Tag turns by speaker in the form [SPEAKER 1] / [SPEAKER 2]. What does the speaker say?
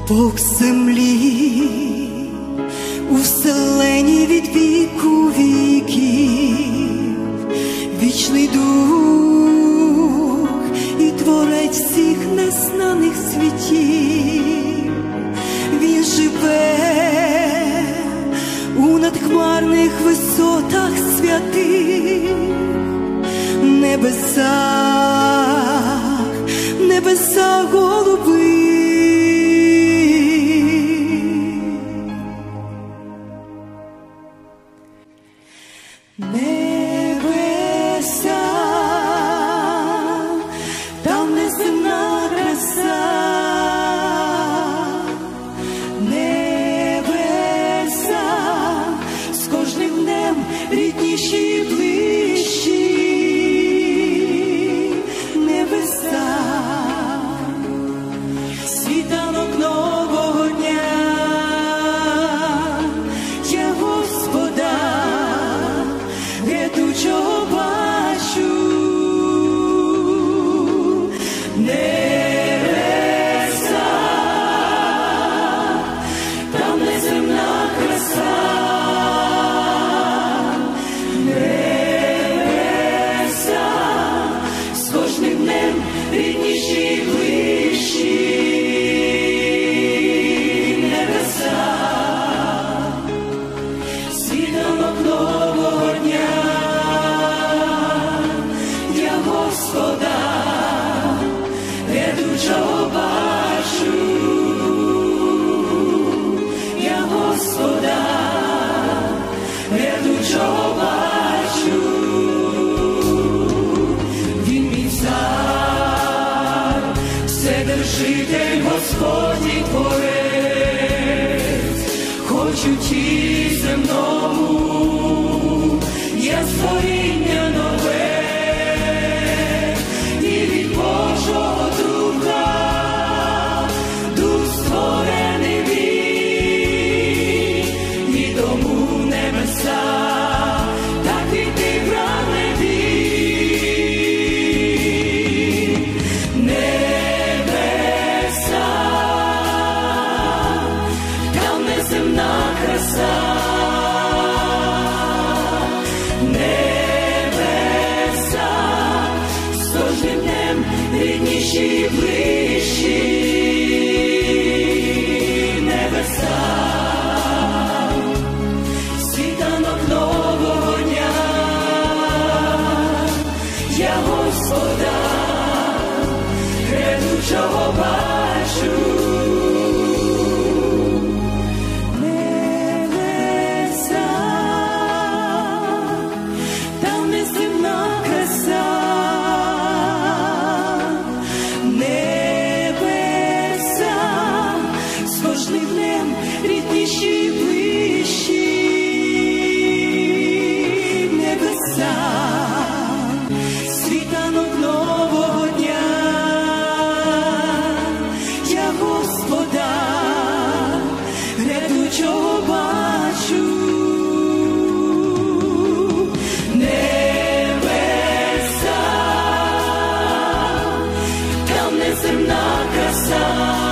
[SPEAKER 1] Бог землі, у вселенні від віку віків, вічний Дух і Творець всіх незнаних світів. Він живе у надхмарних висотах святих, небесах голубих. Небеса, там неземна краса, небеса, з кожним днем рідніші й ближчі, небеса, світанок нового дня, я Господа грядучого бачу. Небеса, там неземна краса, небеса, з кожним днем рідніші й ближчі, небеса, світанок нового дня, я Господа грядучого бачу, я Господа грядучого бачу. Він мій цар, вседержитель, Господній Творець, хоч у тілі земному я створіння нове, і від Божого Духа Дух створений він, і тому небеса так і ти прагне він. Небеса, там неземна краса, небеса, з кожним днем рідніші й ближчі, небеса, світанок нового дня, я Господа грядучого бачу. Небеса, там неземна краса, небеса, з кожним днем рідніші й ближчі, небеса, світанок нового дня, я Господа грядучого бачу. Небеса, там неземна краса,